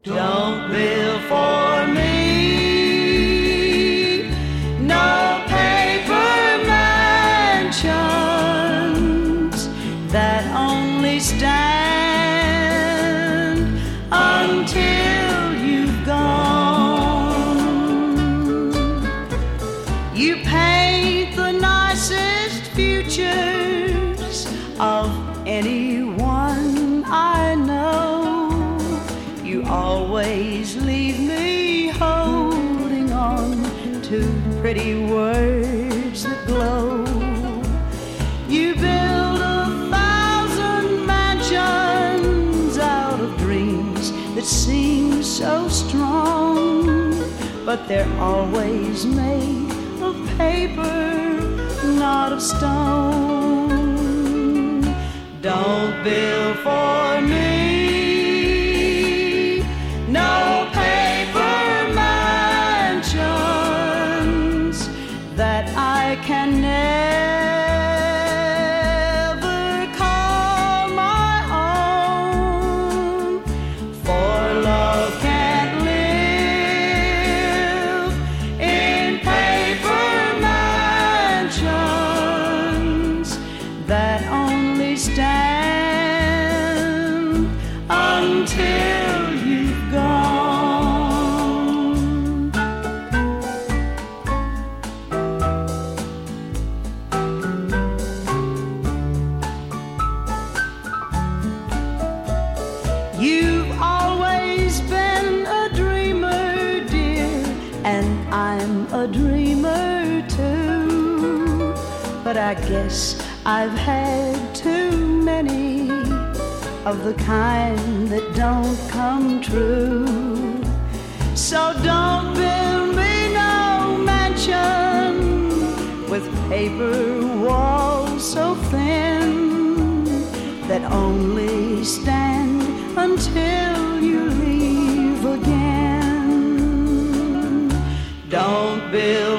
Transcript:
Don't build for me no paper mansions that only stand until you've gone. You paint the nicest futures of anyone I know. You always leave me holding on to pretty words that glow. You build 1,000 mansions out of dreams that seem so strong, but they're always made of paper, not of stone. Don't build for me no paper mansions that I can never call my own, for love can't live in paper mansions that only stand until you've gone. You've always been a dreamer, dear, and I'm a dreamer too. But I guess I've had too many of the kind that don't come true. So don't build me no mansion with paper walls so thin that only stand until you leave again. Don't build